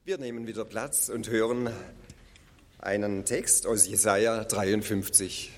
Wir nehmen wieder Platz und hören einen Text aus Jesaja 53.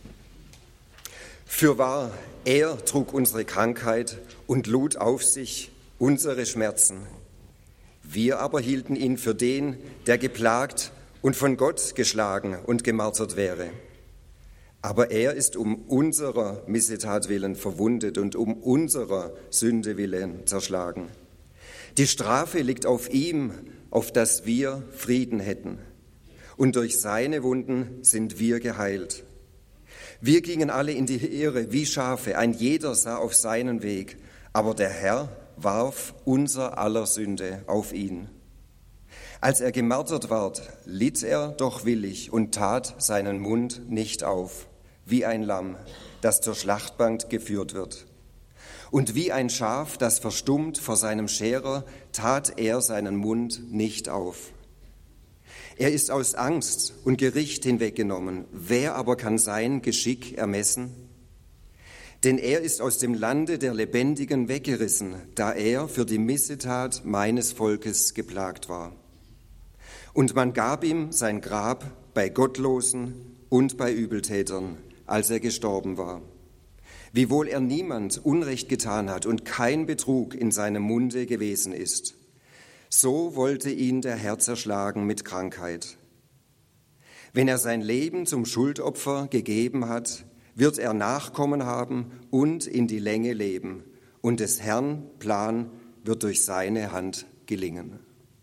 Fürwahr, er trug unsere Krankheit und lud auf sich unsere Schmerzen. Wir aber hielten ihn für den, der geplagt und von Gott geschlagen und gemartert wäre. Aber er ist um unserer Missetat willen verwundet und um unserer Sünde willen zerschlagen. Die Strafe liegt auf ihm, auf dass wir Frieden hätten. Und durch seine Wunden sind wir geheilt. Wir gingen alle in die Irre wie Schafe, ein jeder sah auf seinen Weg, aber der Herr warf unser aller Sünde auf ihn. Als er gemartert ward, litt er doch willig und tat seinen Mund nicht auf, wie ein Lamm, das zur Schlachtbank geführt wird. Und wie ein Schaf, das verstummt vor seinem Scherer, tat er seinen Mund nicht auf. Er ist aus Angst und Gericht hinweggenommen. Wer aber kann sein Geschick ermessen? Denn er ist aus dem Lande der Lebendigen weggerissen, da er für die Missetat meines Volkes geplagt war. Und man gab ihm sein Grab bei Gottlosen und bei Übeltätern, als er gestorben war. Wiewohl er niemand Unrecht getan hat und kein Betrug in seinem Munde gewesen ist. So wollte ihn der Herr zerschlagen mit Krankheit. Wenn er sein Leben zum Schuldopfer gegeben hat, wird er Nachkommen haben und in die Länge leben. Und des Herrn Plan wird durch seine Hand gelingen.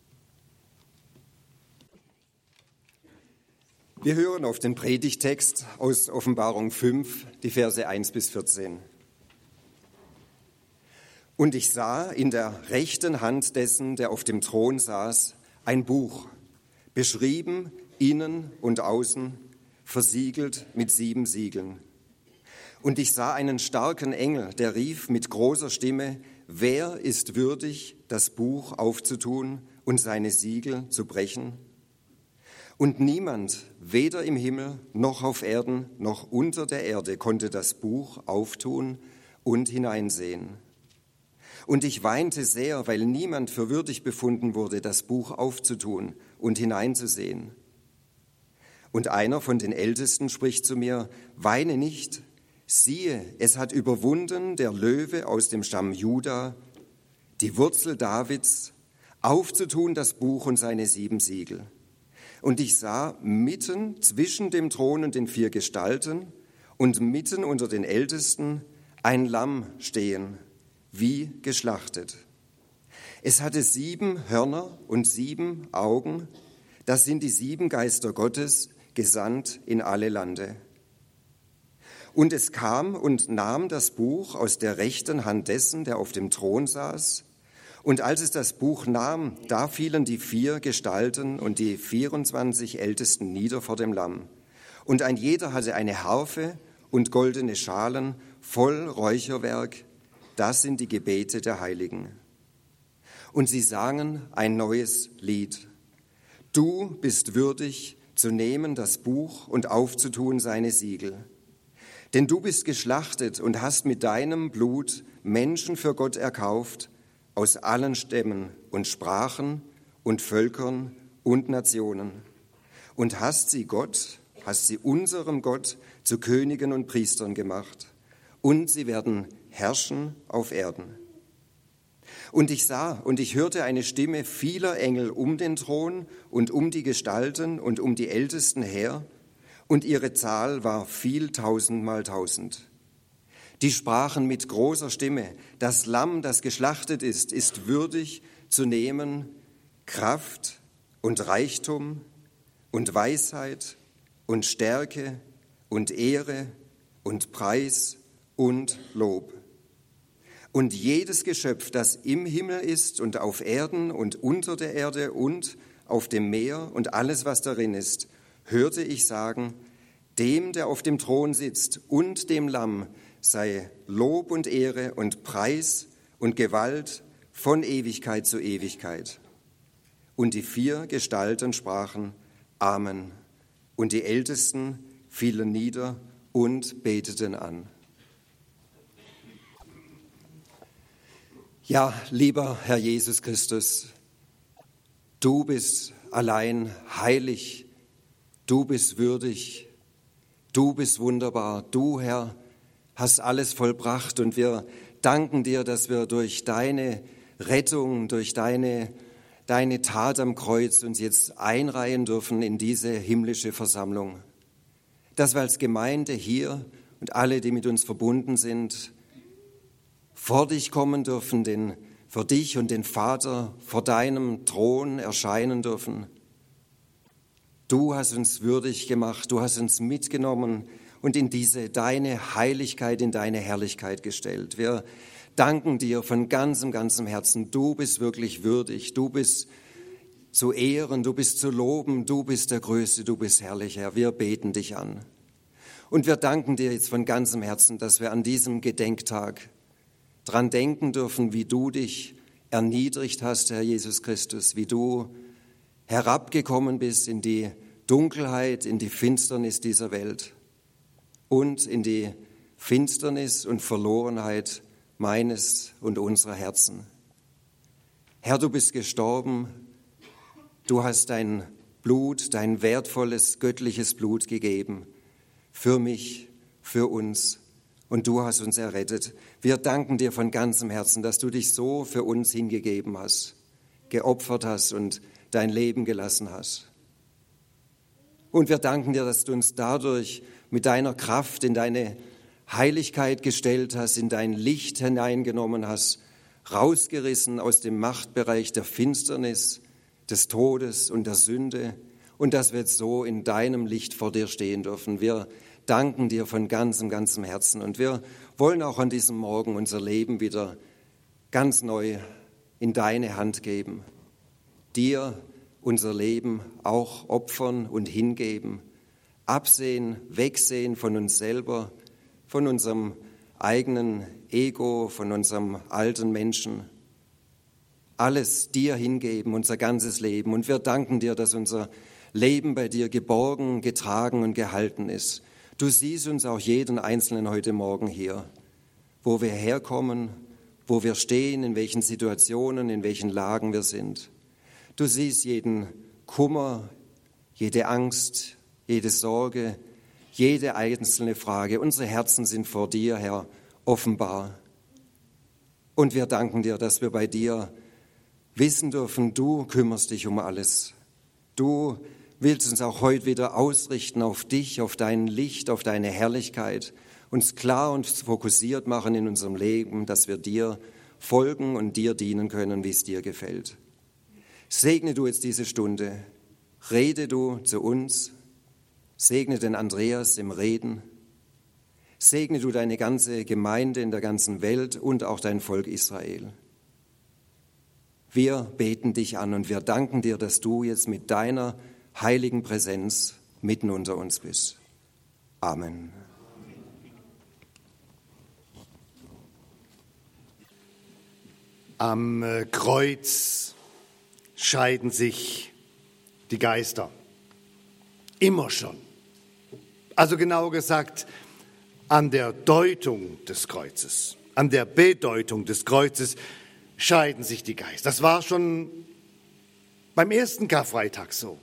Wir hören auf den Predigtext aus Offenbarung 5, die Verse 1 bis 14. Und ich sah in der rechten Hand dessen, der auf dem Thron saß, ein Buch, beschrieben innen und außen, versiegelt mit 7 Siegeln. Und ich sah einen starken Engel, der rief mit großer Stimme: Wer ist würdig, das Buch aufzutun und seine Siegel zu brechen? Und niemand, weder im Himmel noch auf Erden noch unter der Erde, konnte das Buch auftun und hineinsehen. Und ich weinte sehr, weil niemand für würdig befunden wurde, das Buch aufzutun und hineinzusehen. Und einer von den Ältesten spricht zu mir: Weine nicht, siehe, es hat überwunden der Löwe aus dem Stamm Juda, die Wurzel Davids, aufzutun das Buch und seine 7 Siegel. Und ich sah mitten zwischen dem Thron und den 4 Gestalten und mitten unter den Ältesten ein Lamm stehen, wie geschlachtet. Es hatte 7 Hörner und 7 Augen. Das sind die 7 Geister Gottes, gesandt in alle Lande. Und es kam und nahm das Buch aus der rechten Hand dessen, der auf dem Thron saß. Und als es das Buch nahm, da fielen die 4 Gestalten und die 24 Ältesten nieder vor dem Lamm. Und ein jeder hatte eine Harfe und goldene Schalen voll Räucherwerk. Das sind die Gebete der Heiligen. Und sie sangen ein neues Lied. Du bist würdig, zu nehmen das Buch und aufzutun seine Siegel. Denn du bist geschlachtet und hast mit deinem Blut Menschen für Gott erkauft, aus allen Stämmen und Sprachen und Völkern und Nationen, und hast sie unserem Gott zu Königen und Priestern gemacht, und sie werden herrschen auf Erden. Und ich sah und ich hörte eine Stimme vieler Engel um den Thron und um die Gestalten und um die Ältesten her, und ihre Zahl war viel 1000 mal 1000. Die sprachen mit großer Stimme: Das Lamm, das geschlachtet ist würdig zu nehmen Kraft und Reichtum und Weisheit und Stärke und Ehre und Preis und Lob. Und jedes Geschöpf, das im Himmel ist und auf Erden und unter der Erde und auf dem Meer und alles, was darin ist, hörte ich sagen: Dem, der auf dem Thron sitzt, und dem Lamm sei Lob und Ehre und Preis und Gewalt von Ewigkeit zu Ewigkeit. Und die 4 Gestalten sprachen: Amen. Und die Ältesten fielen nieder und beteten an. Ja, lieber Herr Jesus Christus, Du bist allein heilig, du bist würdig, du bist wunderbar, du, Herr, hast alles vollbracht und wir danken dir, dass wir durch deine Rettung, durch deine Tat am Kreuz uns jetzt einreihen dürfen in diese himmlische Versammlung. Dass wir als Gemeinde hier und alle, die mit uns verbunden sind, vor dich kommen dürfen, vor dich und den Vater vor deinem Thron erscheinen dürfen. Du hast uns würdig gemacht, du hast uns mitgenommen und in deine Heiligkeit, in deine Herrlichkeit gestellt. Wir danken dir von ganzem Herzen. Du bist wirklich würdig, du bist zu ehren, du bist zu loben, du bist der Größte, du bist herrlich, Herr. Wir beten dich an. Und wir danken dir jetzt von ganzem Herzen, dass wir an diesem Gedenktag dran denken dürfen, wie du dich erniedrigt hast, Herr Jesus Christus, wie du herabgekommen bist in die Dunkelheit, in die Finsternis dieser Welt und in die Finsternis und Verlorenheit meines und unserer Herzen. Herr, du bist gestorben, du hast dein Blut, dein wertvolles, göttliches Blut gegeben, für mich, für uns, und du hast uns errettet. Wir danken dir von ganzem Herzen, dass du dich so für uns hingegeben hast, geopfert hast und dein Leben gelassen hast. Und wir danken dir, dass du uns dadurch mit deiner Kraft in deine Heiligkeit gestellt hast, in dein Licht hineingenommen hast, rausgerissen aus dem Machtbereich der Finsternis, des Todes und der Sünde, und dass wir jetzt so in deinem Licht vor dir stehen dürfen. Wir danken dir von ganzem Herzen und wir wollen auch an diesem Morgen unser Leben wieder ganz neu in deine Hand geben, dir unser Leben auch opfern und hingeben, absehen, wegsehen von uns selber, von unserem eigenen Ego, von unserem alten Menschen, alles dir hingeben, unser ganzes Leben. Und wir danken dir, dass unser Leben bei dir geborgen, getragen und gehalten ist. Du siehst uns auch jeden Einzelnen heute Morgen hier, wo wir herkommen, wo wir stehen, in welchen Situationen, in welchen Lagen wir sind. Du siehst jeden Kummer, jede Angst, jede Sorge, jede einzelne Frage. Unsere Herzen sind vor dir, Herr, offenbar. Und wir danken dir, dass wir bei dir wissen dürfen, du kümmerst dich um alles. Du willst uns auch heute wieder ausrichten auf dich, auf dein Licht, auf deine Herrlichkeit, uns klar und fokussiert machen in unserem Leben, dass wir dir folgen und dir dienen können, wie es dir gefällt. Segne du jetzt diese Stunde, rede du zu uns, segne den Andreas im Reden, segne du deine ganze Gemeinde in der ganzen Welt und auch dein Volk Israel. Wir beten dich an und wir danken dir, dass du jetzt mit deiner heiligen Präsenz mitten unter uns bist. Amen. Am Kreuz scheiden sich die Geister. Immer schon. Also genau gesagt, an der Deutung des Kreuzes, an der Bedeutung des Kreuzes scheiden sich die Geister. Das war schon beim ersten Karfreitag so.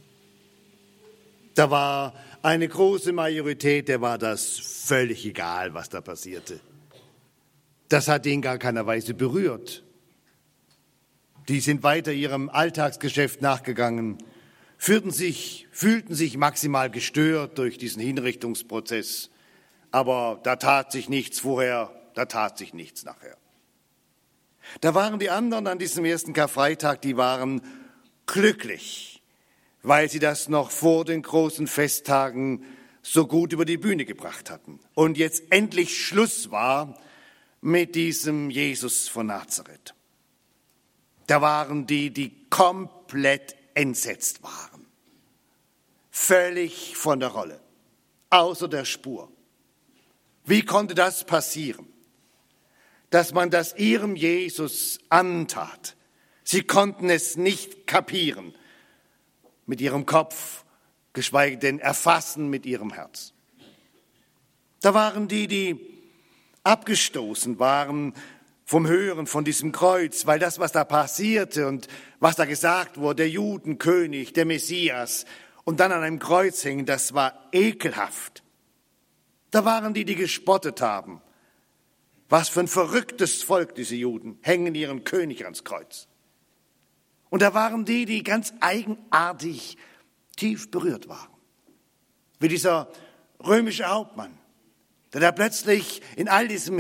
Da war eine große Majorität, der war das völlig egal, was da passierte. Das hat ihn gar keiner Weise berührt. Die sind weiter ihrem Alltagsgeschäft nachgegangen, fühlten sich maximal gestört durch diesen Hinrichtungsprozess. Aber da tat sich nichts vorher, da tat sich nichts nachher. Da waren die anderen an diesem ersten Karfreitag, die waren glücklich, weil sie das noch vor den großen Festtagen so gut über die Bühne gebracht hatten. Und jetzt endlich Schluss war mit diesem Jesus von Nazareth. Da waren die komplett entsetzt waren. Völlig von der Rolle, außer der Spur. Wie konnte das passieren, dass man das ihrem Jesus antat? Sie konnten es nicht kapieren mit ihrem Kopf, geschweige denn erfassen mit ihrem Herz. Da waren die abgestoßen waren vom Hören von diesem Kreuz, weil das, was da passierte und was da gesagt wurde, der Judenkönig, der Messias und dann an einem Kreuz hängen, das war ekelhaft. Da waren die gespottet haben. Was für ein verrücktes Volk, diese Juden, hängen ihren König ans Kreuz. Und da waren die ganz eigenartig tief berührt waren. Wie dieser römische Hauptmann, der da plötzlich in all diesem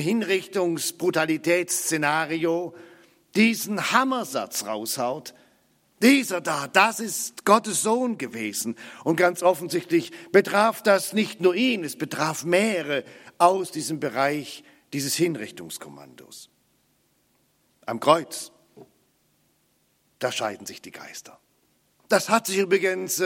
Hinrichtungsbrutalitätsszenario diesen Hammersatz raushaut. Dieser da, das ist Gottes Sohn gewesen. Und ganz offensichtlich betraf das nicht nur ihn, es betraf mehrere aus diesem Bereich dieses Hinrichtungskommandos. Am Kreuz, da scheiden sich die Geister. Das hat sich übrigens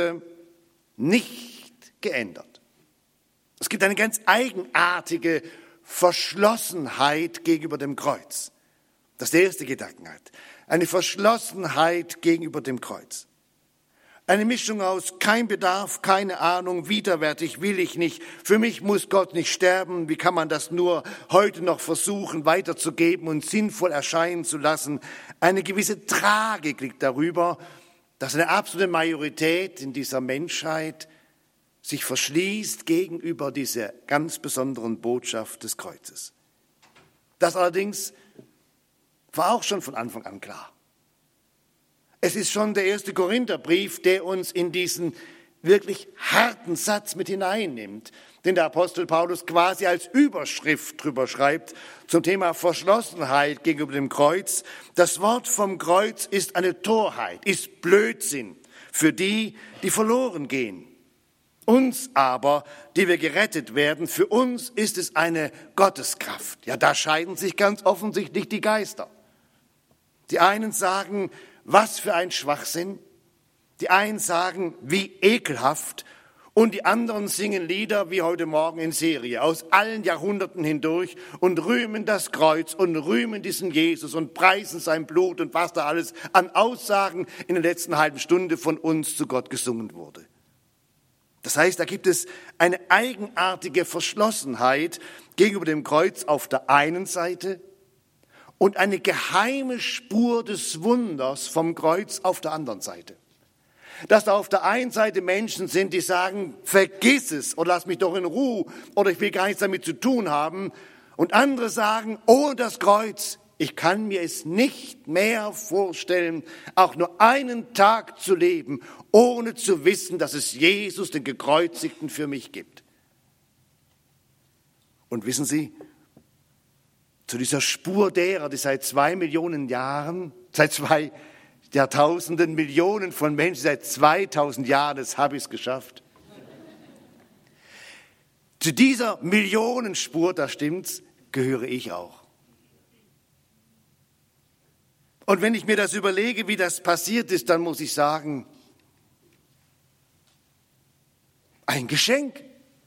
nicht geändert. Es gibt eine ganz eigenartige Verschlossenheit gegenüber dem Kreuz. Das ist der erste Gedankenheit. Eine Verschlossenheit gegenüber dem Kreuz. Eine Mischung aus kein Bedarf, keine Ahnung, widerwärtig will ich nicht. Für mich muss Gott nicht sterben. Wie kann man das nur heute noch versuchen weiterzugeben und sinnvoll erscheinen zu lassen? Eine gewisse Tragik liegt darüber, dass eine absolute Majorität in dieser Menschheit sich verschließt gegenüber dieser ganz besonderen Botschaft des Kreuzes. Das allerdings war auch schon von Anfang an klar. Es ist schon der 1. Korintherbrief, der uns in diesen wirklich harten Satz mit hineinnimmt, den der Apostel Paulus quasi als Überschrift drüber schreibt zum Thema Verschlossenheit gegenüber dem Kreuz. Das Wort vom Kreuz ist eine Torheit, ist Blödsinn für die, die verloren gehen. Uns aber, die wir gerettet werden, für uns ist es eine Gotteskraft. Ja, da scheiden sich ganz offensichtlich die Geister. Die einen sagen, was für ein Schwachsinn. Die einen sagen, wie ekelhaft. Und die anderen singen Lieder wie heute Morgen in Serie aus allen Jahrhunderten hindurch und rühmen das Kreuz und rühmen diesen Jesus und preisen sein Blut und was da alles an Aussagen in der letzten halben Stunde von uns zu Gott gesungen wurde. Das heißt, da gibt es eine eigenartige Verschlossenheit gegenüber dem Kreuz auf der einen Seite und eine geheime Spur des Wunders vom Kreuz auf der anderen Seite. Dass da auf der einen Seite Menschen sind, die sagen, vergiss es oder lass mich doch in Ruhe oder ich will gar nichts damit zu tun haben. Und andere sagen, oh das Kreuz, ich kann mir es nicht mehr vorstellen, auch nur einen Tag zu leben, ohne zu wissen, dass es Jesus, den Gekreuzigten, für mich gibt. Und wissen Sie, zu dieser Spur derer, die seit 2 Millionen Jahren, seit 2 Jahrtausenden, Millionen von Menschen, seit 2000 Jahren, das habe ich es geschafft. Zu dieser Millionenspur, da stimmt's, gehöre ich auch. Und wenn ich mir das überlege, wie das passiert ist, dann muss ich sagen, ein Geschenk.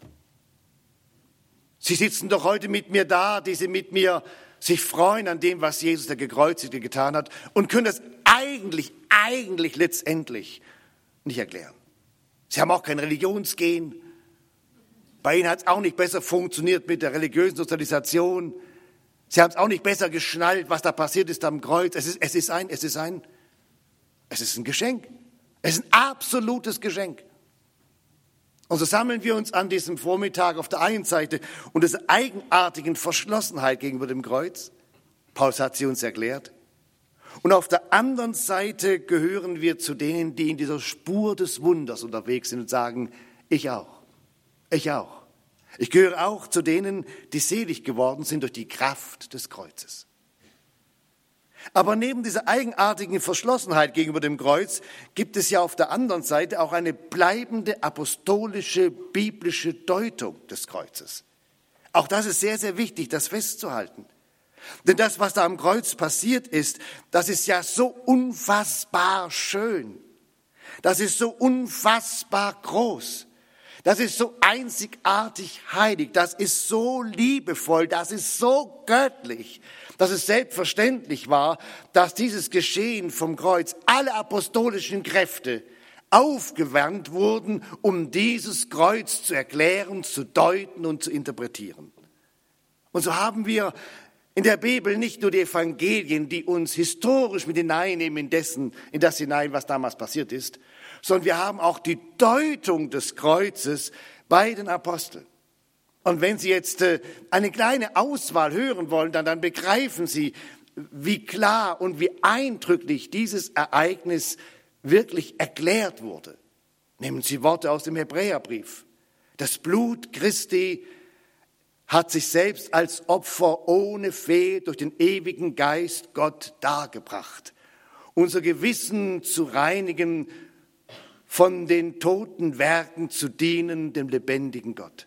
Sie sitzen doch heute mit mir da, die Sie mit mir sich freuen an dem, was Jesus, der Gekreuzigte, getan hat und können das eigentlich letztendlich nicht erklären. Sie haben auch kein Religionsgen. Bei Ihnen hat es auch nicht besser funktioniert mit der religiösen Sozialisation. Sie haben es auch nicht besser geschnallt, was da passiert ist am Kreuz. Es ist ein Geschenk. Es ist ein absolutes Geschenk. Und so sammeln wir uns an diesem Vormittag auf der einen Seite unter dieser eigenartigen Verschlossenheit gegenüber dem Kreuz. Paulus hat sie uns erklärt. Und auf der anderen Seite gehören wir zu denen, die in dieser Spur des Wunders unterwegs sind und sagen, ich auch. Ich gehöre auch zu denen, die selig geworden sind durch die Kraft des Kreuzes. Aber neben dieser eigenartigen Verschlossenheit gegenüber dem Kreuz gibt es ja auf der anderen Seite auch eine bleibende apostolische, biblische Deutung des Kreuzes. Auch das ist sehr, sehr wichtig, das festzuhalten. Denn das, was da am Kreuz passiert ist, das ist ja so unfassbar schön. Das ist so unfassbar groß. Das ist so einzigartig heilig. Das ist so liebevoll. Das ist so göttlich, dass es selbstverständlich war, dass dieses Geschehen vom Kreuz, alle apostolischen Kräfte aufgewandt wurden, um dieses Kreuz zu erklären, zu deuten und zu interpretieren. Und so haben wir in der Bibel nicht nur die Evangelien, die uns historisch mit hineinnehmen in das hinein, was damals passiert ist, sondern wir haben auch die Deutung des Kreuzes bei den Aposteln. Und wenn Sie jetzt eine kleine Auswahl hören wollen, dann begreifen Sie, wie klar und wie eindrücklich dieses Ereignis wirklich erklärt wurde. Nehmen Sie Worte aus dem Hebräerbrief. Das Blut Christi hat sich selbst als Opfer ohne Fehl durch den ewigen Geist Gott dargebracht, unser Gewissen zu reinigen, von den toten Werken zu dienen, dem lebendigen Gott.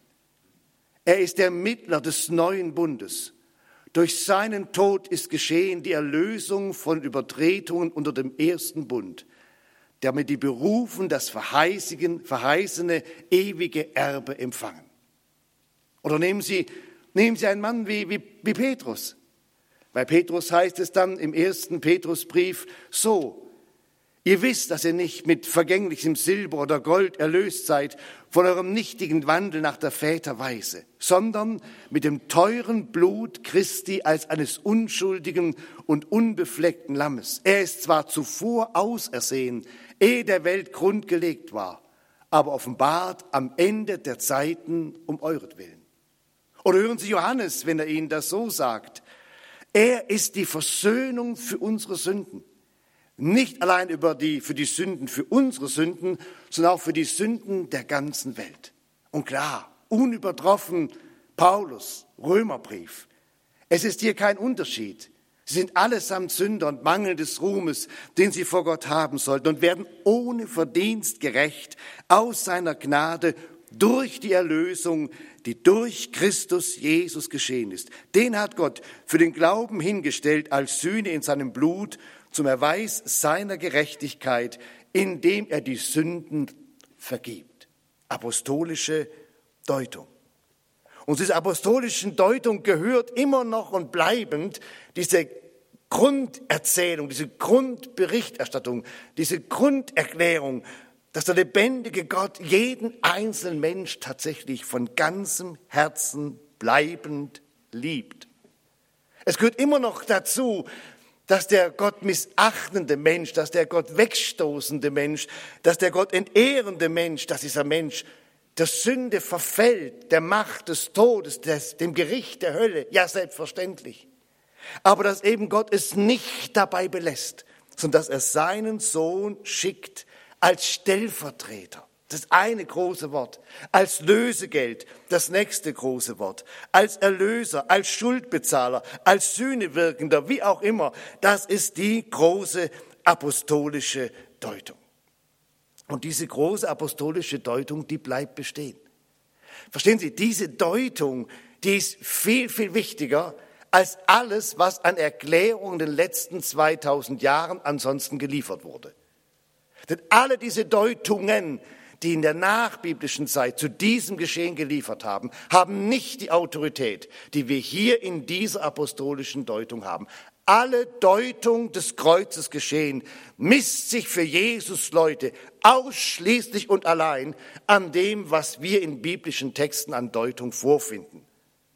Er ist der Mittler des neuen Bundes. Durch seinen Tod ist geschehen die Erlösung von Übertretungen unter dem ersten Bund, damit die Berufen das verheißene ewige Erbe empfangen. Oder nehmen Sie einen Mann wie Petrus. Bei Petrus heißt es dann im 1. Petrusbrief so: Ihr wisst, dass ihr nicht mit vergänglichem Silber oder Gold erlöst seid von eurem nichtigen Wandel nach der Väterweise, sondern mit dem teuren Blut Christi als eines unschuldigen und unbefleckten Lammes. Er ist zwar zuvor ausersehen, ehe der Welt Grund gelegt war, aber offenbart am Ende der Zeiten um euretwillen. Oder hören Sie Johannes, wenn er Ihnen das so sagt: Er ist die Versöhnung für unsere Sünden. Nicht allein für die Sünden, für unsere Sünden, sondern auch für die Sünden der ganzen Welt. Und klar, unübertroffen Paulus, Römerbrief. Es ist hier kein Unterschied. Sie sind allesamt Sünder und Mangel des Ruhmes, den sie vor Gott haben sollten, und werden ohne Verdienst gerecht aus seiner Gnade durch die Erlösung, die durch Christus Jesus geschehen ist. Den hat Gott für den Glauben hingestellt als Sühne in seinem Blut zum Erweis seiner Gerechtigkeit, indem er die Sünden vergibt. Apostolische Deutung. Und dieser apostolischen Deutung gehört immer noch und bleibend diese Grunderzählung, diese Grundberichterstattung, diese Grunderklärung, dass der lebendige Gott jeden einzelnen Mensch tatsächlich von ganzem Herzen bleibend liebt. Es gehört immer noch dazu, dass der Gott missachtende Mensch, dass der Gott wegstoßende Mensch, dass der Gott entehrende Mensch, dass dieser Mensch der Sünde verfällt, der Macht des Todes, dem Gericht der Hölle, ja selbstverständlich. Aber dass eben Gott es nicht dabei belässt, sondern dass er seinen Sohn schickt als Stellvertreter. Das eine große Wort. Als Lösegeld, das nächste große Wort. Als Erlöser, als Schuldbezahler, als Sühnewirkender, wie auch immer. Das ist die große apostolische Deutung. Und diese große apostolische Deutung, die bleibt bestehen. Verstehen Sie, diese Deutung, die ist viel, viel wichtiger als alles, was an Erklärungen in den letzten 2000 Jahren ansonsten geliefert wurde. Denn alle diese Deutungen, die in der nachbiblischen Zeit zu diesem Geschehen geliefert haben, haben nicht die Autorität, die wir hier in dieser apostolischen Deutung haben. Alle Deutung des Kreuzes geschehen misst sich für Jesus Leute ausschließlich und allein an dem, was wir in biblischen Texten an Deutung vorfinden.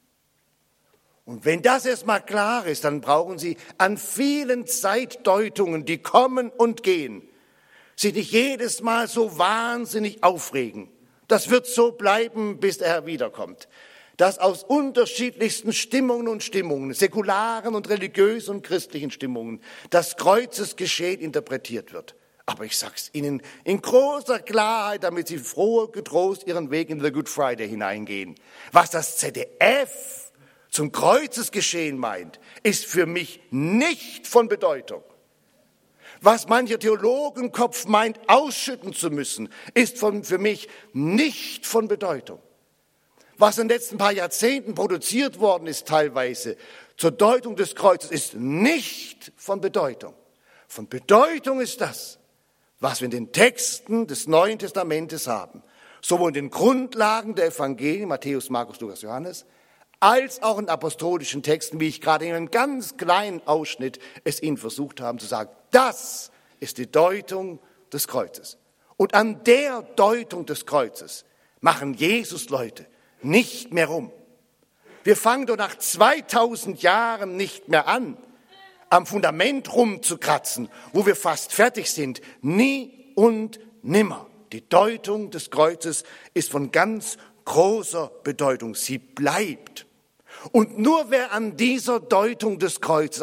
Und wenn das erstmal klar ist, dann brauchen Sie an vielen Zeitdeutungen, die kommen und gehen, sich nicht jedes Mal so wahnsinnig aufregen. Das wird so bleiben, bis der Herr wiederkommt. Dass aus unterschiedlichsten Stimmungen, säkularen und religiösen und christlichen Stimmungen, das Kreuzesgeschehen interpretiert wird. Aber ich sag's Ihnen in großer Klarheit, damit Sie froh getrost Ihren Weg in the Good Friday hineingehen. Was das ZDF zum Kreuzesgeschehen meint, ist für mich nicht von Bedeutung. Was mancher Theologenkopf meint, ausschütten zu müssen, ist für mich nicht von Bedeutung. Was in den letzten paar Jahrzehnten produziert worden ist teilweise zur Deutung des Kreuzes, ist nicht von Bedeutung. Von Bedeutung ist das, was wir in den Texten des Neuen Testamentes haben, sowohl in den Grundlagen der Evangelien, Matthäus, Markus, Lukas, Johannes, als auch in apostolischen Texten, wie ich gerade in einem ganz kleinen Ausschnitt es Ihnen versucht habe zu sagen. Das ist die Deutung des Kreuzes. Und an der Deutung des Kreuzes machen Jesus Leute nicht mehr rum. Wir fangen doch nach 2000 Jahren nicht mehr an, am Fundament rumzukratzen, wo wir fast fertig sind. Nie und nimmer. Die Deutung des Kreuzes ist von ganz großer Bedeutung. Sie bleibt. Und nur wer an dieser Deutung des Kreuzes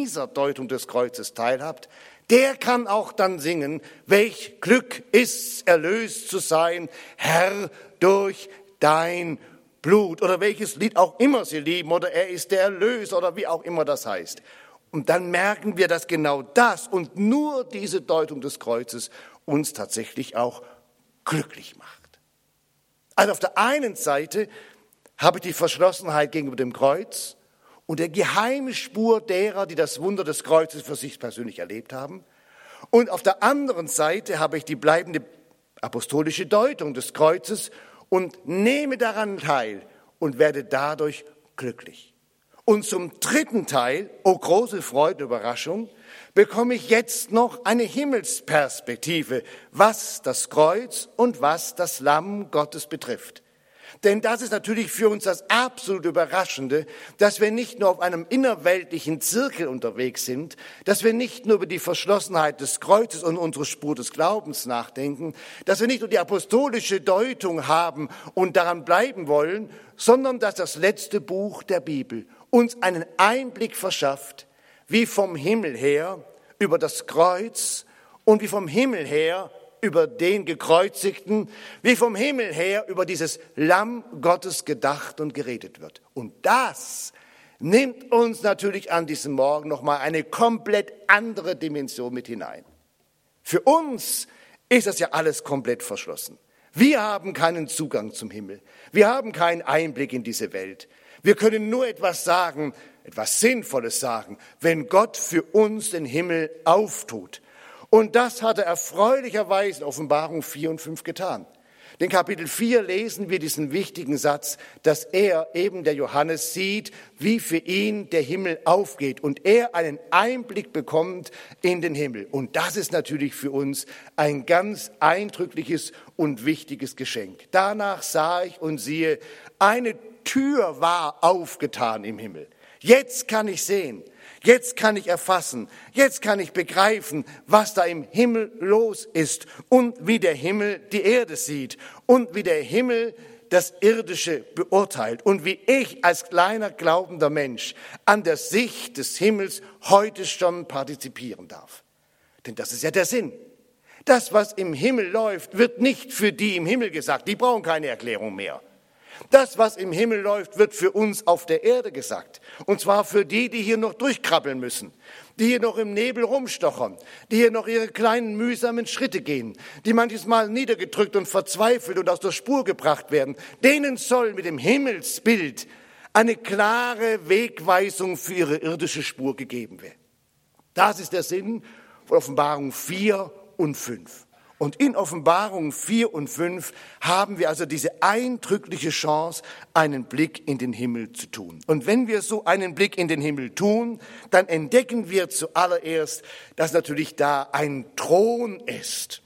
teilhabt, der kann auch dann singen, welch Glück ist's, erlöst zu sein, Herr, durch dein Blut. Oder welches Lied auch immer Sie lieben, oder er ist der Erlöser, oder wie auch immer das heißt. Und dann merken wir, dass genau das und nur diese Deutung des Kreuzes uns tatsächlich auch glücklich macht. Also auf der einen Seite habe ich die Verschlossenheit gegenüber dem Kreuz und der geheime Spur derer, die das Wunder des Kreuzes für sich persönlich erlebt haben. Und auf der anderen Seite habe ich die bleibende apostolische Deutung des Kreuzes und nehme daran teil und werde dadurch glücklich. Und zum dritten Teil, oh große Freude, Überraschung, bekomme ich jetzt noch eine Himmelsperspektive, was das Kreuz und was das Lamm Gottes betrifft. Denn das ist natürlich für uns das absolut Überraschende, dass wir nicht nur auf einem innerweltlichen Zirkel unterwegs sind, dass wir nicht nur über die Verschlossenheit des Kreuzes und unsere Spur des Glaubens nachdenken, dass wir nicht nur die apostolische Deutung haben und daran bleiben wollen, sondern dass das letzte Buch der Bibel uns einen Einblick verschafft, wie vom Himmel her über das Kreuz und wie vom Himmel her über den Gekreuzigten, wie vom Himmel her über dieses Lamm Gottes gedacht und geredet wird. Und das nimmt uns natürlich an diesem Morgen nochmal eine komplett andere Dimension mit hinein. Für uns ist das ja alles komplett verschlossen. Wir haben keinen Zugang zum Himmel. Wir haben keinen Einblick in diese Welt. Wir können nur etwas sagen, etwas Sinnvolles sagen, wenn Gott für uns den Himmel auftut. Und das hat er erfreulicherweise in Offenbarung 4 und 5 getan. In Kapitel 4 lesen wir diesen wichtigen Satz, dass er, eben der Johannes, sieht, wie für ihn der Himmel aufgeht und er einen Einblick bekommt in den Himmel. Und das ist natürlich für uns ein ganz eindrückliches und wichtiges Geschenk. Danach sah ich und siehe, eine Tür war aufgetan im Himmel. Jetzt kann ich sehen, jetzt kann ich erfassen, jetzt kann ich begreifen, was da im Himmel los ist und wie der Himmel die Erde sieht und wie der Himmel das Irdische beurteilt und wie ich als kleiner glaubender Mensch an der Sicht des Himmels heute schon partizipieren darf. Denn das ist ja der Sinn. Das, was im Himmel läuft, wird nicht für die im Himmel gesagt. Die brauchen keine Erklärung mehr. Das, was im Himmel läuft, wird für uns auf der Erde gesagt. Und zwar für die, die hier noch durchkrabbeln müssen, die hier noch im Nebel rumstochern, die hier noch ihre kleinen mühsamen Schritte gehen, die manches Mal niedergedrückt und verzweifelt und aus der Spur gebracht werden. Denen soll mit dem Himmelsbild eine klare Wegweisung für ihre irdische Spur gegeben werden. Das ist der Sinn von Offenbarung 4 und 5. Und in Offenbarung 4 und 5 haben wir also diese eindrückliche Chance, einen Blick in den Himmel zu tun. Und wenn wir so einen Blick in den Himmel tun, dann entdecken wir zuallererst, dass natürlich da ein Thron ist.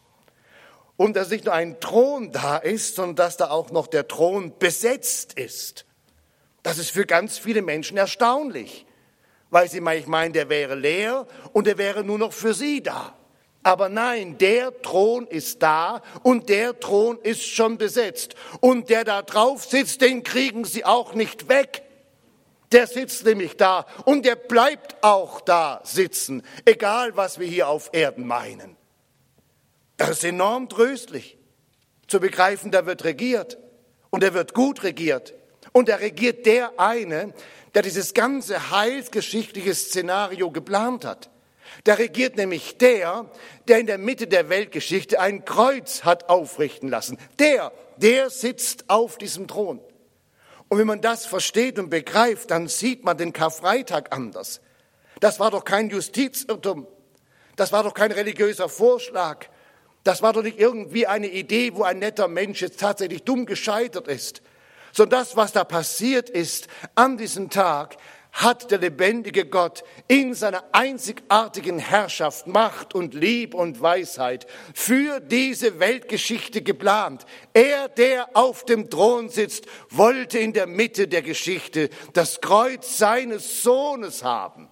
Und dass nicht nur ein Thron da ist, sondern dass da auch noch der Thron besetzt ist. Das ist für ganz viele Menschen erstaunlich, weil sie meinen, der wäre leer und der wäre nur noch für sie da. Aber nein, der Thron ist da und der Thron ist schon besetzt. Und der da drauf sitzt, den kriegen sie auch nicht weg. Der sitzt nämlich da und der bleibt auch da sitzen, egal was wir hier auf Erden meinen. Das ist enorm tröstlich, zu begreifen, da wird regiert und er wird gut regiert. Und da regiert der eine, der dieses ganze heilsgeschichtliche Szenario geplant hat. Da regiert nämlich der in der Mitte der Weltgeschichte ein Kreuz hat aufrichten lassen. Der sitzt auf diesem Thron. Und wenn man das versteht und begreift, dann sieht man den Karfreitag anders. Das war doch kein Justizirrtum. Das war doch kein religiöser Vorschlag. Das war doch nicht irgendwie eine Idee, wo ein netter Mensch jetzt tatsächlich dumm gescheitert ist. Sondern das, was da passiert ist an diesem Tag, hat der lebendige Gott in seiner einzigartigen Herrschaft, Macht und Liebe und Weisheit für diese Weltgeschichte geplant. Er, der auf dem Thron sitzt, wollte in der Mitte der Geschichte das Kreuz seines Sohnes haben.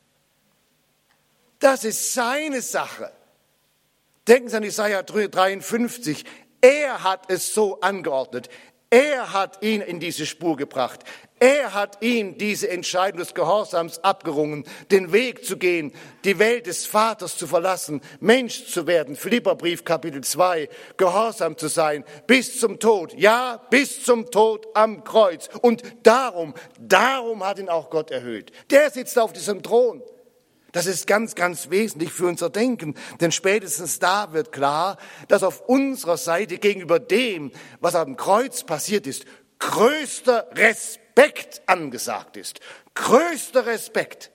Das ist seine Sache. Denken Sie an Jesaja 53. Er hat es so angeordnet. Er hat ihn in diese Spur gebracht. Er hat ihm diese Entscheidung des Gehorsams abgerungen, den Weg zu gehen, die Welt des Vaters zu verlassen, Mensch zu werden. Philipperbrief Kapitel 2, gehorsam zu sein bis zum Tod. Ja, bis zum Tod am Kreuz. Und darum hat ihn auch Gott erhöht. Der sitzt auf diesem Thron. Das ist ganz, ganz wesentlich für unser Denken, denn spätestens da wird klar, dass auf unserer Seite gegenüber dem, was am Kreuz passiert ist, größter Respekt angesagt ist. Größter Respekt.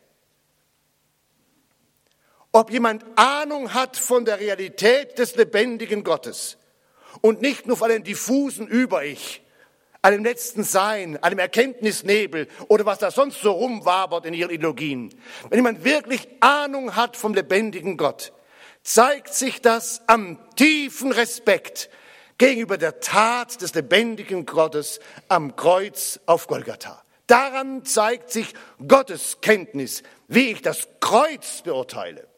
Ob jemand Ahnung hat von der Realität des lebendigen Gottes und nicht nur von einem diffusen Über-Ich, einem letzten Sein, einem Erkenntnisnebel oder was da sonst so rumwabert in ihren Ideologien. Wenn jemand wirklich Ahnung hat vom lebendigen Gott, zeigt sich das am tiefen Respekt gegenüber der Tat des lebendigen Gottes am Kreuz auf Golgatha. Daran zeigt sich Gottes Kenntnis, wie ich das Kreuz beurteile.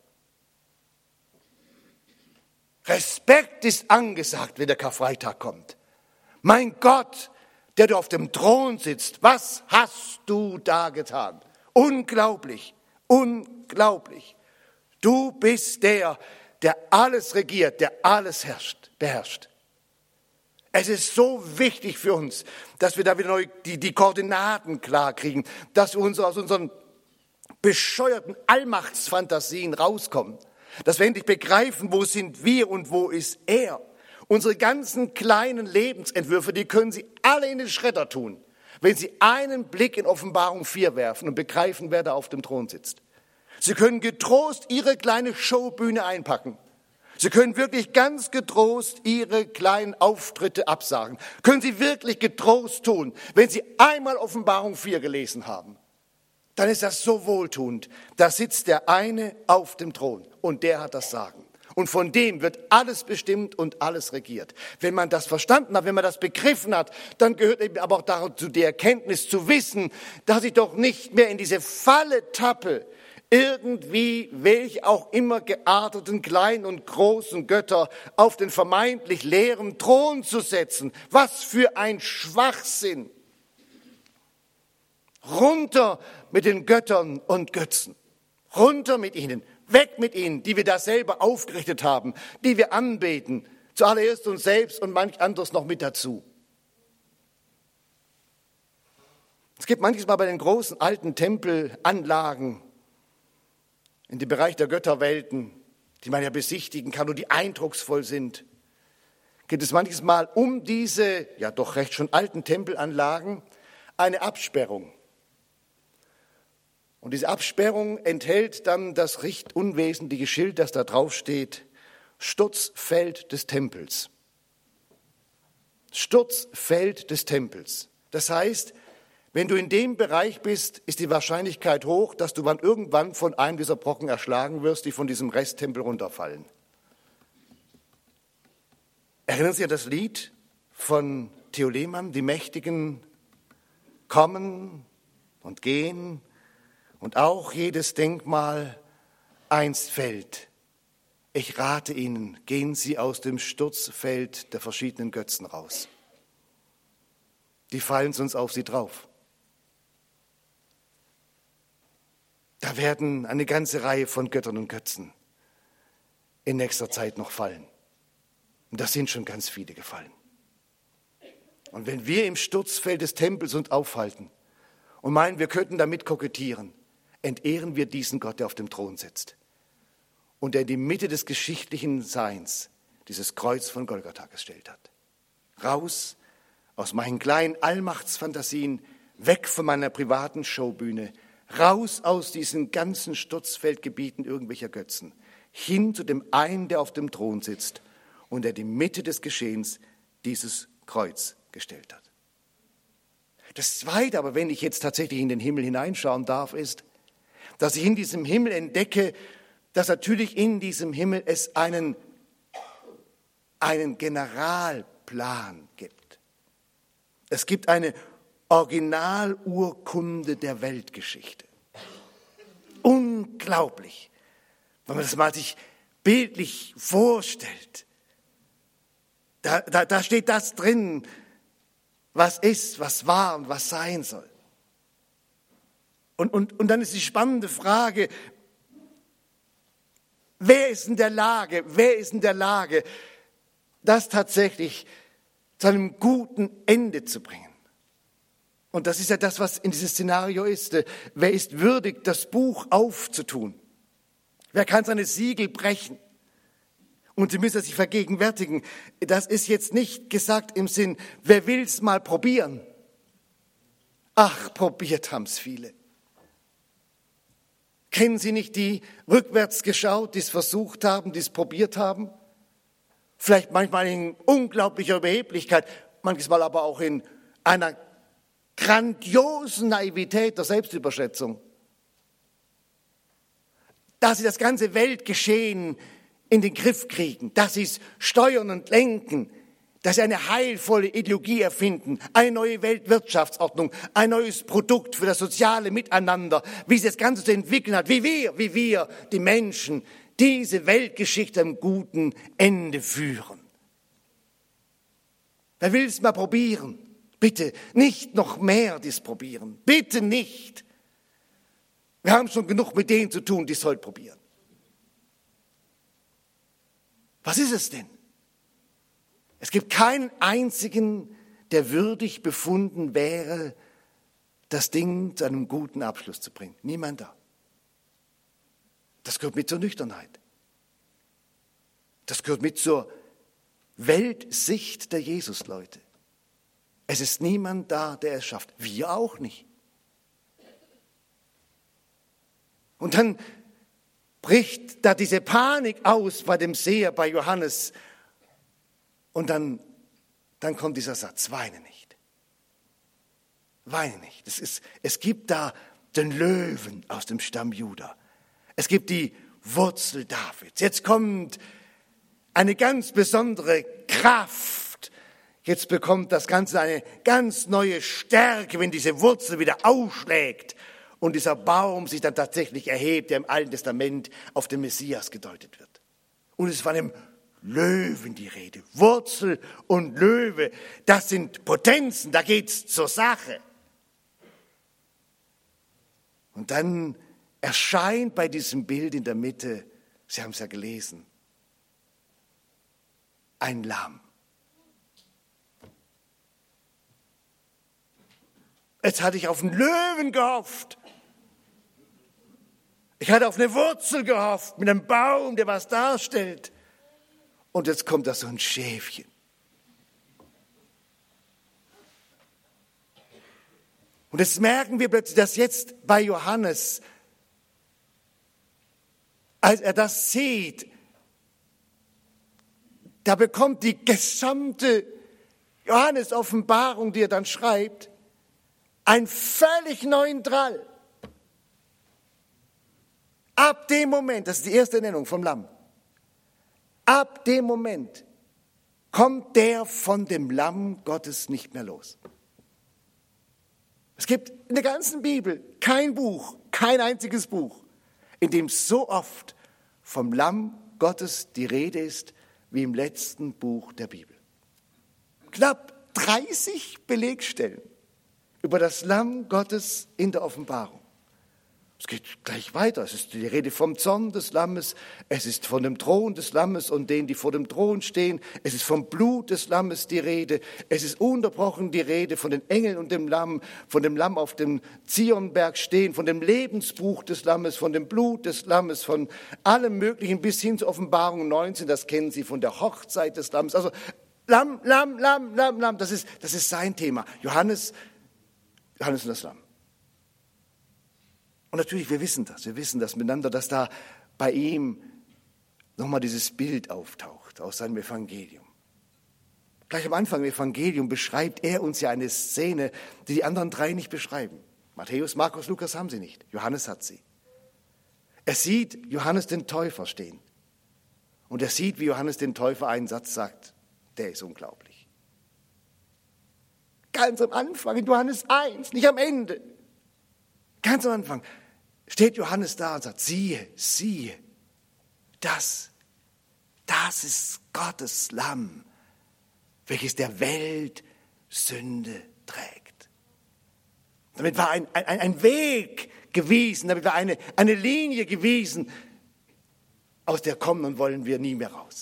Respekt ist angesagt, wenn der Karfreitag kommt. Mein Gott, der du auf dem Thron sitzt, was hast du da getan? Unglaublich, unglaublich. Du bist der alles regiert, der alles beherrscht. Es ist so wichtig für uns, dass wir da wieder neu die Koordinaten klar kriegen, dass wir uns aus unseren bescheuerten Allmachtsfantasien rauskommen, dass wir endlich begreifen, wo sind wir und wo ist er. Unsere ganzen kleinen Lebensentwürfe, die können Sie alle in den Schredder tun, wenn Sie einen Blick in Offenbarung 4 werfen und begreifen, wer da auf dem Thron sitzt. Sie können getrost Ihre kleine Showbühne einpacken. Sie können wirklich ganz getrost Ihre kleinen Auftritte absagen. Können Sie wirklich getrost tun, wenn Sie einmal Offenbarung 4 gelesen haben. Dann ist das so wohltuend. Da sitzt der eine auf dem Thron und der hat das Sagen. Und von dem wird alles bestimmt und alles regiert. Wenn man das verstanden hat, wenn man das begriffen hat, dann gehört eben aber auch dazu die Erkenntnis zu wissen, dass ich doch nicht mehr in diese Falle tappe, irgendwie welche auch immer gearteten kleinen und großen Götter auf den vermeintlich leeren Thron zu setzen. Was für ein Schwachsinn! Runter mit den Göttern und Götzen. Runter mit ihnen. Weg mit ihnen, die wir da selber aufgerichtet haben, die wir anbeten. Zuallererst uns selbst und manch anderes noch mit dazu. Es gibt manches Mal bei den großen alten Tempelanlagen in dem Bereich der Götterwelten, die man ja besichtigen kann und die eindrucksvoll sind, gibt es manches Mal um diese, ja doch recht schon alten Tempelanlagen eine Absperrung. Und diese Absperrung enthält dann das recht unwesentliche Schild, das da drauf steht: Sturzfeld des Tempels. Sturzfeld des Tempels. Das heißt, wenn du in dem Bereich bist, ist die Wahrscheinlichkeit hoch, dass du irgendwann von einem dieser Brocken erschlagen wirst, die von diesem Resttempel runterfallen. Erinnern Sie an das Lied von Theo Lehmann? Die Mächtigen kommen und gehen. Und auch jedes Denkmal einst fällt. Ich rate Ihnen, gehen Sie aus dem Sturzfeld der verschiedenen Götzen raus. Die fallen sonst auf Sie drauf. Da werden eine ganze Reihe von Göttern und Götzen in nächster Zeit noch fallen. Und das sind schon ganz viele gefallen. Und wenn wir im Sturzfeld des Tempels uns aufhalten und meinen, wir könnten damit kokettieren, entehren wir diesen Gott, der auf dem Thron sitzt und der in die Mitte des geschichtlichen Seins dieses Kreuz von Golgatha gestellt hat. Raus aus meinen kleinen Allmachtsfantasien, weg von meiner privaten Showbühne, raus aus diesen ganzen Sturzfeldgebieten irgendwelcher Götzen, hin zu dem einen, der auf dem Thron sitzt und der die Mitte des Geschehens dieses Kreuz gestellt hat. Das Zweite, aber wenn ich jetzt tatsächlich in den Himmel hineinschauen darf, ist, dass ich in diesem Himmel entdecke, dass natürlich in diesem Himmel es einen Generalplan gibt. Es gibt eine Originalurkunde der Weltgeschichte. Unglaublich, wenn man das mal sich bildlich vorstellt. Da steht das drin, was ist, was war und was sein soll. Und dann ist die spannende Frage, wer ist in der Lage, das tatsächlich zu einem guten Ende zu bringen? Und das ist ja das, was in diesem Szenario ist. Wer ist würdig, das Buch aufzutun? Wer kann seine Siegel brechen? Und Sie müssen sich vergegenwärtigen, das ist jetzt nicht gesagt im Sinn, wer will's mal probieren? Ach, probiert haben's viele. Kennen Sie nicht die rückwärts geschaut, die es versucht haben, die es probiert haben? Vielleicht manchmal in unglaublicher Überheblichkeit, manchmal aber auch in einer grandiosen Naivität der Selbstüberschätzung. Dass sie das ganze Weltgeschehen in den Griff kriegen, dass sie es steuern und lenken, dass sie eine heilvolle Ideologie erfinden, eine neue Weltwirtschaftsordnung, ein neues Produkt für das soziale Miteinander, wie sie das Ganze zu entwickeln hat, wie wir, die Menschen, diese Weltgeschichte am guten Ende führen. Wer will es mal probieren? Bitte nicht noch mehr dies probieren. Bitte nicht. Wir haben schon genug mit denen zu tun, die es heute probieren. Was ist es denn? Es gibt keinen einzigen, der würdig befunden wäre, das Ding zu einem guten Abschluss zu bringen. Niemand da. Das gehört mit zur Nüchternheit. Das gehört mit zur Weltsicht der Jesusleute. Es ist niemand da, der es schafft. Wir auch nicht. Und dann bricht da diese Panik aus bei dem Seher, bei Johannes. Und dann kommt dieser Satz, weine nicht. Weine nicht. Es gibt da den Löwen aus dem Stamm Juda. Es gibt die Wurzel Davids. Jetzt kommt eine ganz besondere Kraft. Jetzt bekommt das Ganze eine ganz neue Stärke, wenn diese Wurzel wieder ausschlägt und dieser Baum sich dann tatsächlich erhebt, der im Alten Testament auf den Messias gedeutet wird. Und es ist von einem Löwen die Rede. Wurzel und Löwe, das sind Potenzen, da geht's zur Sache. Und dann erscheint bei diesem Bild in der Mitte, Sie haben es ja gelesen, ein Lamm. Jetzt hatte ich auf einen Löwen gehofft. Ich hatte auf eine Wurzel gehofft, mit einem Baum, der was darstellt. Und jetzt kommt da so ein Schäfchen. Und jetzt merken wir plötzlich, dass jetzt bei Johannes, als er das sieht, da bekommt die gesamte Johannes-Offenbarung, die er dann schreibt, einen völlig neuen Drall. Ab dem Moment, das ist die erste Nennung vom Lamm, ab dem Moment kommt der von dem Lamm Gottes nicht mehr los. Es gibt in der ganzen Bibel kein Buch, kein einziges Buch, in dem so oft vom Lamm Gottes die Rede ist, wie im letzten Buch der Bibel. Knapp 30 Belegstellen über das Lamm Gottes in der Offenbarung. Es geht gleich weiter. Es ist die Rede vom Zorn des Lammes. Es ist von dem Thron des Lammes und denen, die vor dem Thron stehen. Es ist vom Blut des Lammes die Rede. Es ist unterbrochen die Rede von den Engeln und dem Lamm, von dem Lamm auf dem Zionberg stehen, von dem Lebensbuch des Lammes, von dem Blut des Lammes, von allem Möglichen bis hin zur Offenbarung 19. Das kennen Sie von der Hochzeit des Lammes. Also Lamm, Lamm, Lamm, Lamm, Lamm. Das ist sein Thema. Johannes und das Lamm. Und natürlich, wir wissen das miteinander, dass da bei ihm nochmal dieses Bild auftaucht aus seinem Evangelium. Gleich am Anfang im Evangelium beschreibt er uns ja eine Szene, die die anderen drei nicht beschreiben. Matthäus, Markus, Lukas haben sie nicht. Johannes hat sie. Er sieht Johannes den Täufer stehen. Und er sieht, wie Johannes den Täufer einen Satz sagt. Der ist unglaublich. Ganz am Anfang, in Johannes 1, nicht am Ende. Ganz am Anfang steht Johannes da und sagt, siehe, das ist Gottes Lamm, welches der Welt Sünde trägt. Damit war ein Weg gewiesen, damit war eine Linie gewiesen, aus der kommen und wollen wir nie mehr raus.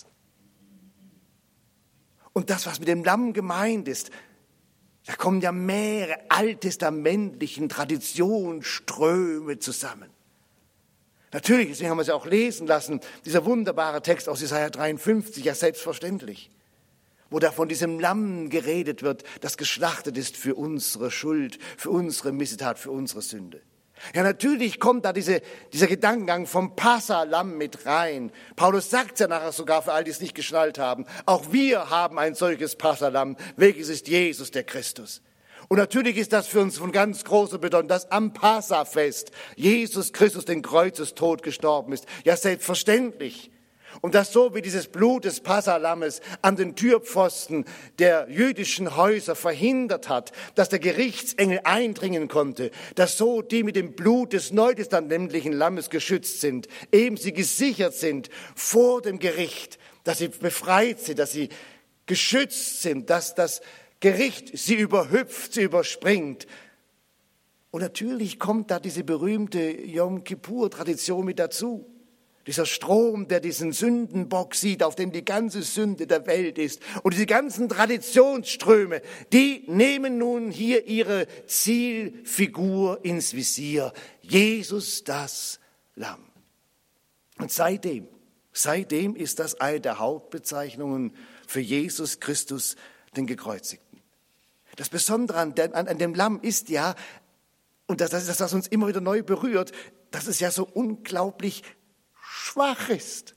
Und das, was mit dem Lamm gemeint ist, da kommen ja mehrere alttestamentlichen Traditionsströme zusammen. Natürlich, deswegen haben wir es ja auch lesen lassen, dieser wunderbare Text aus Jesaja 53, ja selbstverständlich, wo da von diesem Lamm geredet wird, das geschlachtet ist für unsere Schuld, für unsere Missetat, für unsere Sünde. Ja, natürlich kommt da dieser Gedankengang vom Passa-Lamm mit rein. Paulus sagt es ja nachher sogar für all die es nicht geschnallt haben. Auch wir haben ein solches Passa-Lamm, welches ist Jesus, der Christus. Und natürlich ist das für uns von ganz großer Bedeutung, dass am Passafest Jesus Christus den Kreuzestod gestorben ist. Ja, selbstverständlich. Und das so wie dieses Blut des Passalammes an den Türpfosten der jüdischen Häuser verhindert hat, dass der Gerichtsengel eindringen konnte, dass so die mit dem Blut des neutestamentlichen Lammes geschützt sind, eben sie gesichert sind vor dem Gericht, dass sie befreit sind, dass sie geschützt sind, dass das Gericht sie überhüpft, sie überspringt. Und natürlich kommt da diese berühmte Yom Kippur-Tradition mit dazu. Dieser Strom, der diesen Sündenbock sieht, auf dem die ganze Sünde der Welt ist. Und diese ganzen Traditionsströme, die nehmen nun hier ihre Zielfigur ins Visier. Jesus, das Lamm. Und seitdem ist das eine der Hauptbezeichnungen für Jesus Christus, den Gekreuzigten. Das Besondere an dem Lamm ist ja, und das ist das, was uns immer wieder neu berührt, dass es ja so unglaublich schwach ist.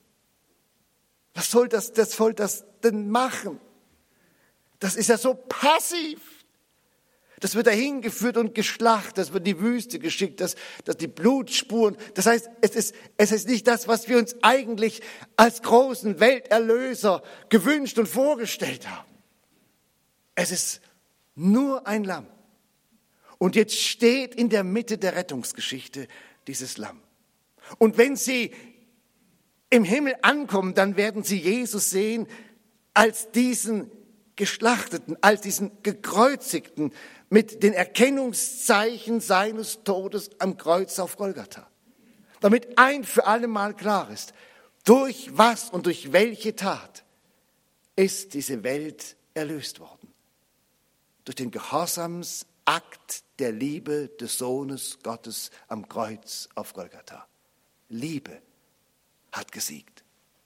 Was soll das denn machen? Das ist ja so passiv. Das wird dahin geführt und geschlachtet, das wird in die Wüste geschickt, das die Blutspuren. Das heißt, es ist nicht das, was wir uns eigentlich als großen Welterlöser gewünscht und vorgestellt haben. Es ist nur ein Lamm. Und jetzt steht in der Mitte der Rettungsgeschichte dieses Lamm. Und wenn Sie im Himmel ankommen, dann werden Sie Jesus sehen als diesen Geschlachteten, als diesen Gekreuzigten mit den Erkennungszeichen seines Todes am Kreuz auf Golgatha. Damit ein für alle Mal klar ist, durch was und durch welche Tat ist diese Welt erlöst worden. Durch den Gehorsamsakt der Liebe des Sohnes Gottes am Kreuz auf Golgatha. Liebe hat gesiegt.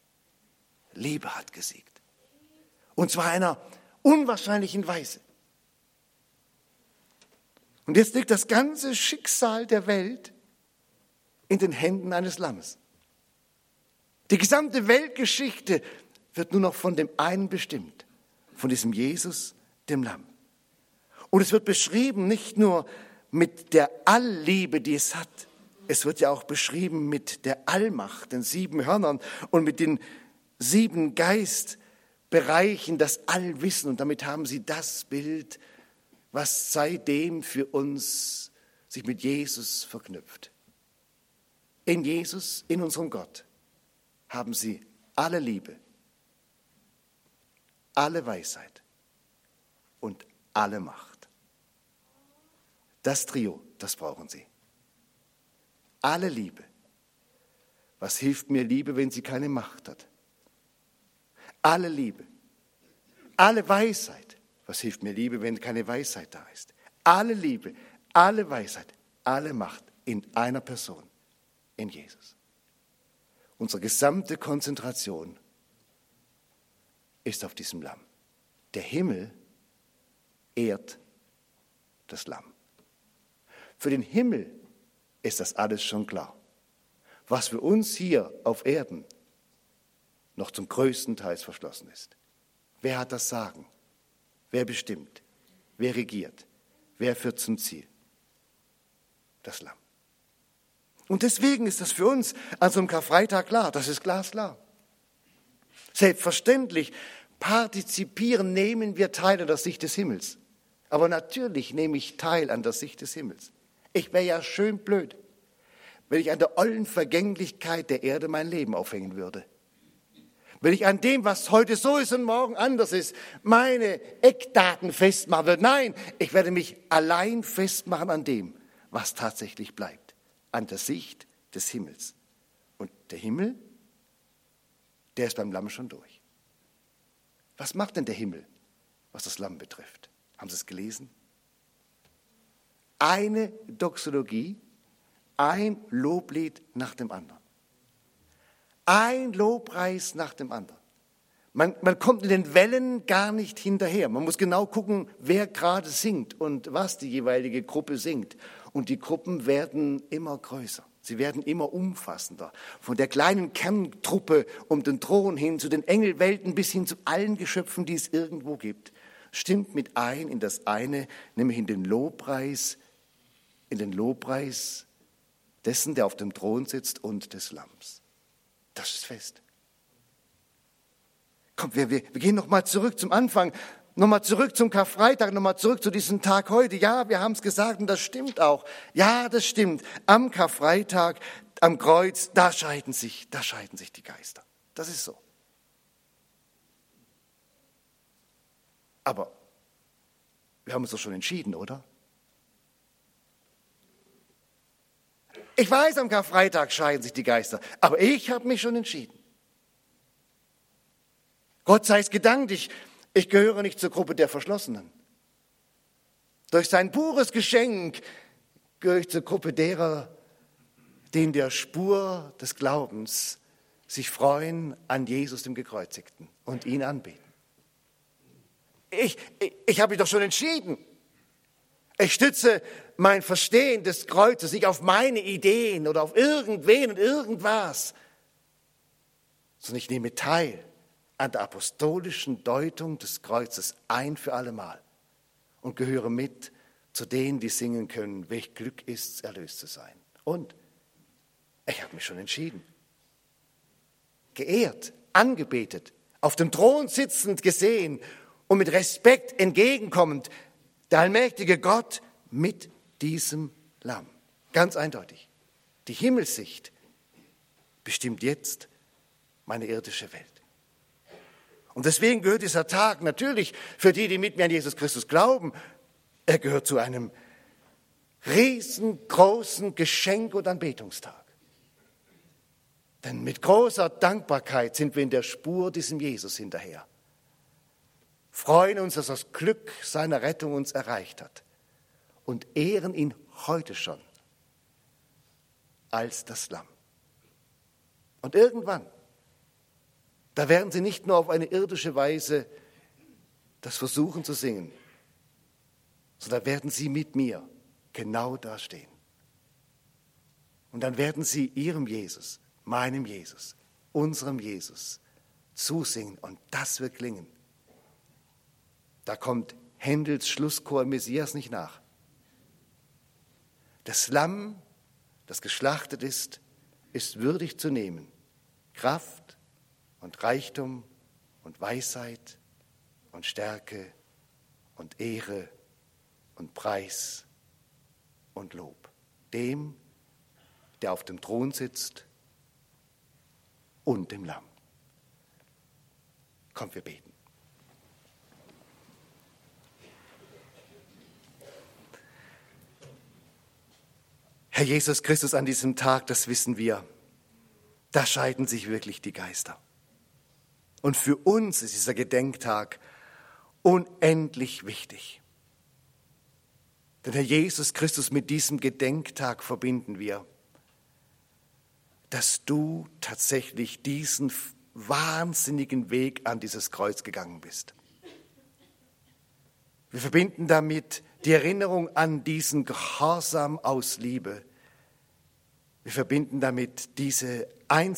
Liebe hat gesiegt. Und zwar einer unwahrscheinlichen Weise. Und jetzt liegt das ganze Schicksal der Welt in den Händen eines Lammes. Die gesamte Weltgeschichte wird nur noch von dem einen bestimmt, von diesem Jesus, dem Lamm. Und es wird beschrieben nicht nur mit der Allliebe, die es hat, es wird ja auch beschrieben mit der Allmacht, den 7 Hörnern und mit den 7 Geistbereichen, das Allwissen. Und damit haben sie das Bild, was seitdem für uns sich mit Jesus verknüpft. In Jesus, in unserem Gott, haben sie alle Liebe, alle Weisheit und alle Macht. Das Trio, das brauchen sie. Alle Liebe. Was hilft mir Liebe, wenn sie keine Macht hat? Alle Liebe. Alle Weisheit. Was hilft mir Liebe, wenn keine Weisheit da ist? Alle Liebe, alle Weisheit, alle Macht in einer Person, in Jesus. Unsere gesamte Konzentration ist auf diesem Lamm. Der Himmel ehrt das Lamm. Für den Himmel ist das alles schon klar. Was für uns hier auf Erden noch zum größten Teil verschlossen ist. Wer hat das Sagen? Wer bestimmt? Wer regiert? Wer führt zum Ziel? Das Lamm. Und deswegen ist das für uns an so einem Karfreitag klar. Das ist glasklar. Selbstverständlich nehmen wir teil an der Sicht des Himmels. Aber natürlich nehme ich teil an der Sicht des Himmels. Ich wäre ja schön blöd, wenn ich an der ollen Vergänglichkeit der Erde mein Leben aufhängen würde. Wenn ich an dem, was heute so ist und morgen anders ist, meine Eckdaten festmachen würde. Nein, ich werde mich allein festmachen an dem, was tatsächlich bleibt. An der Sicht des Himmels. Und der Himmel, der ist beim Lamm schon durch. Was macht denn der Himmel, was das Lamm betrifft? Haben Sie es gelesen? Eine Doxologie, ein Loblied nach dem anderen. Ein Lobpreis nach dem anderen. Man kommt in den Wellen gar nicht hinterher. Man muss genau gucken, wer gerade singt und was die jeweilige Gruppe singt. Und die Gruppen werden immer größer. Sie werden immer umfassender. Von der kleinen Kerntruppe um den Thron hin zu den Engelwelten bis hin zu allen Geschöpfen, die es irgendwo gibt. Stimmt mit ein in das eine, nämlich in den Lobpreis dessen, der auf dem Thron sitzt und des Lamms. Das ist fest. Kommt, wir gehen nochmal zurück zum Anfang, nochmal zurück zum Karfreitag, nochmal zurück zu diesem Tag heute. Ja, wir haben es gesagt und das stimmt auch. Ja, das stimmt. Am Karfreitag, am Kreuz, da scheiden sich die Geister. Das ist so. Aber wir haben uns doch schon entschieden, oder? Ich weiß, am Karfreitag scheiden sich die Geister, aber ich habe mich schon entschieden. Gott sei es gedankt, ich gehöre nicht zur Gruppe der Verschlossenen. Durch sein pures Geschenk gehöre ich zur Gruppe derer, die in der Spur des Glaubens sich freuen an Jesus, dem Gekreuzigten, und ihn anbeten. Ich habe mich doch schon entschieden. Ich stütze mein Verstehen des Kreuzes nicht auf meine Ideen oder auf irgendwen und irgendwas, sondern ich nehme teil an der apostolischen Deutung des Kreuzes ein für allemal und gehöre mit zu denen, die singen können, welch Glück ist's, erlöst zu sein. Und ich habe mich schon entschieden. Geehrt, angebetet, auf dem Thron sitzend gesehen und mit Respekt entgegenkommend, der allmächtige Gott mit diesem Lamm. Ganz eindeutig. Die Himmelssicht bestimmt jetzt meine irdische Welt. Und deswegen gehört dieser Tag natürlich für die mit mir an Jesus Christus glauben, er gehört zu einem riesengroßen Geschenk- und Anbetungstag. Denn mit großer Dankbarkeit sind wir in der Spur diesem Jesus hinterher. Freuen uns, dass das Glück seiner Rettung uns erreicht hat und ehren ihn heute schon als das Lamm. Und irgendwann, da werden sie nicht nur auf eine irdische Weise das versuchen zu singen, sondern werden sie mit mir genau da stehen. Und dann werden sie ihrem Jesus, meinem Jesus, unserem Jesus zusingen und das wird klingen. Da kommt Händels Schlusschor im Messias nicht nach. Das Lamm, das geschlachtet ist, ist würdig zu nehmen. Kraft und Reichtum und Weisheit und Stärke und Ehre und Preis und Lob. Dem, der auf dem Thron sitzt und dem Lamm. Kommt, wir beten. Herr Jesus Christus, an diesem Tag, das wissen wir, da scheiden sich wirklich die Geister. Und für uns ist dieser Gedenktag unendlich wichtig. Denn Herr Jesus Christus, mit diesem Gedenktag verbinden wir, dass du tatsächlich diesen wahnsinnigen Weg an dieses Kreuz gegangen bist. Wir verbinden damit die Erinnerung an diesen Gehorsam aus Liebe. Wir verbinden damit diese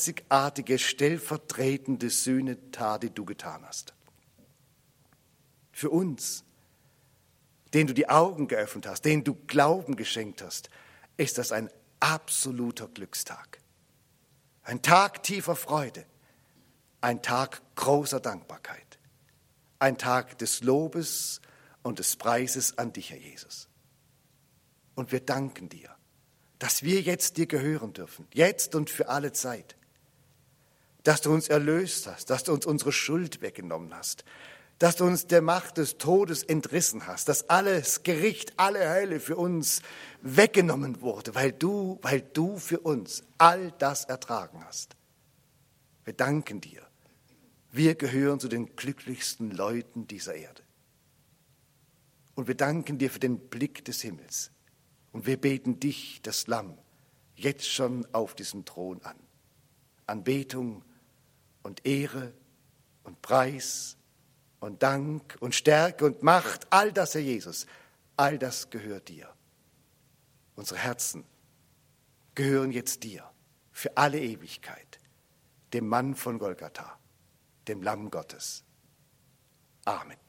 einzigartige, stellvertretende Sühnetat, die du getan hast. für uns, denen du die Augen geöffnet hast, denen du Glauben geschenkt hast, ist das ein absoluter Glückstag. Ein Tag tiefer Freude, ein Tag großer Dankbarkeit, ein Tag des Lobes und des Preises an dich, Herr Jesus. Und wir danken dir, dass wir jetzt dir gehören dürfen, jetzt und für alle Zeit, dass du uns erlöst hast, dass du uns unsere Schuld weggenommen hast, dass du uns der Macht des Todes entrissen hast, dass alles Gericht, alle Hölle für uns weggenommen wurde, weil du für uns all das ertragen hast. Wir danken dir. Wir gehören zu den glücklichsten Leuten dieser Erde. Und wir danken dir für den Blick des Himmels. Und wir beten dich, das Lamm, jetzt schon auf diesem Thron an. Anbetung und Ehre und Preis und Dank und Stärke und Macht, all das, Herr Jesus, all das gehört dir. Unsere Herzen gehören jetzt dir für alle Ewigkeit, dem Mann von Golgatha, dem Lamm Gottes. Amen.